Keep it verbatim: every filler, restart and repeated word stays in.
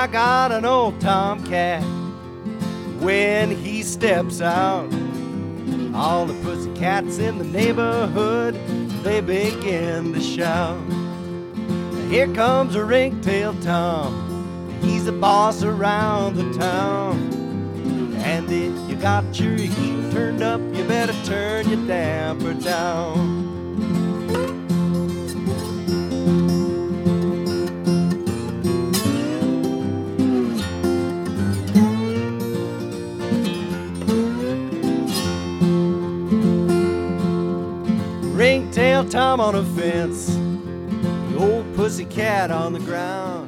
I got an old tomcat. When he steps out, all the pussycats in the neighborhood, they begin to shout. Here comes a ringtail Tom, he's the boss around the town. And if you got your heat turned up, you better turn your damper down. Ringtail Tom on a fence, the old pussycat on the ground.